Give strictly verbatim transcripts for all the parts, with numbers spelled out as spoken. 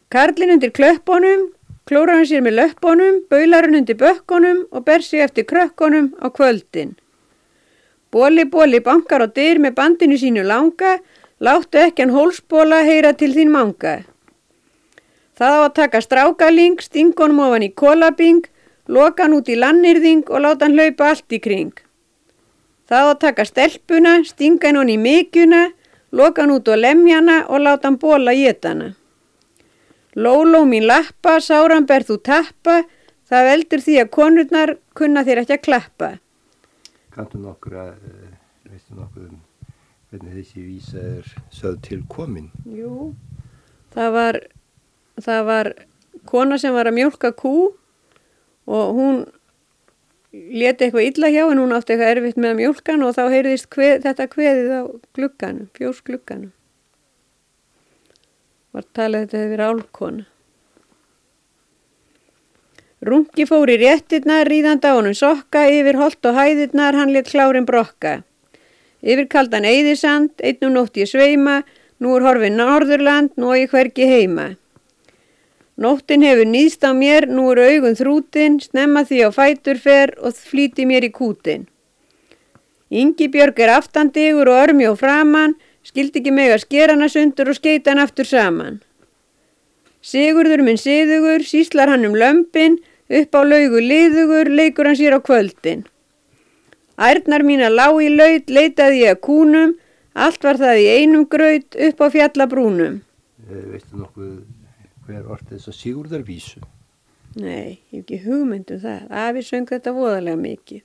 Karlinn undir klöppunum, klórar hann sér með löppunum, baular hann undir bökkunum og ber sig eftir krökkunum á kvöldin. Boli, boli bankar á dyr með bandinu sínu langa, láttu ekki hann hólsbóla heyra til þín manga. Það á að taka strákaling, stingonum ofan í kolabing, loka hann út í lannyrðing og láta hann hlaupa allt í kring. Það á að taka stelpuna, stinga hann hon í mykjuna, loka hann út á lemjana og láta hann bóla étana. Lóló mín lappa, sáran ber þú tappa, það veldur því að konurnar kunna þér ekki að klappa. Kanntu nokkur að, veistu nokkuð um hvernig þessi vísa er sögð til komin? Jú, það var, það var kona sem var að mjólka kú og hún lét eitthvað illa hjá en hún átti eitthvað erfitt með að mjólkan og þá heyrðist kveð, þetta kveðið á glugganum, fjósglugganum. Var talið þetta hefði verið álfkona. Rungi fór í réttirnar, ríðandi á honum sokka, yfir holt og hæðirnar, hann lét klárin brokka. Yfir kaldan eyðisand, einn um nótt ég sveima, nú er horfin Norðurland, nú er ég hvergi heima. Nóttin hefur níðst á mér, nú eru augun þrútin, snemma því á fætur fer og flýti mér í kútin. Ingibjörg er aftandigur og örmi og framan, skildi ekki meg að skera hana sundur og skeita hann aftur saman. Sigurður minn siðugur, síslar hann um lömpin, upp á laugu liðugur, leikur hann sér á kvöldin. Ærnar mína lá í laut, leitaði ég að kúnum, allt var það í einum graut, upp á fjallabrúnum. E, veistu nokkuð hver orti þess að Sigurðarvísu? Nei, ég hef ekki hugmynd um það. Afi söng þetta voðalega mikið.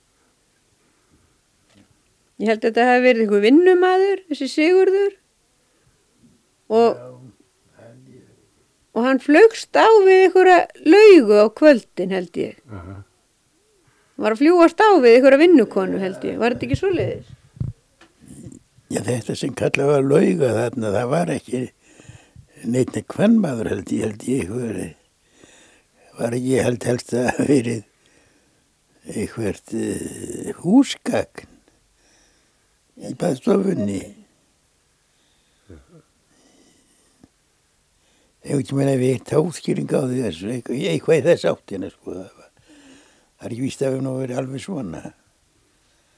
Ég held að þetta hafi verið einhver vinnumaður, þessi Sigurður. Og, og hann flögst á við einhverja laugu á kvöldin, held ég. Uh-huh. Var að fljúast á við einhverja vinnukonu, held ég. Var þetta ekki svoleiðis? Já, þetta sem kallað var lauga þarna, það var ekki neitt kvennmaður, held ég, held ég, einhver, var ekki, held helst að verið einhvert uh, húsgagn í baðstofunni. Ef ekki meina við eitt áskýring á því þessu, eitthvað í þess áttina, sko, það var, það er ekki víst að við nú verið alveg svona.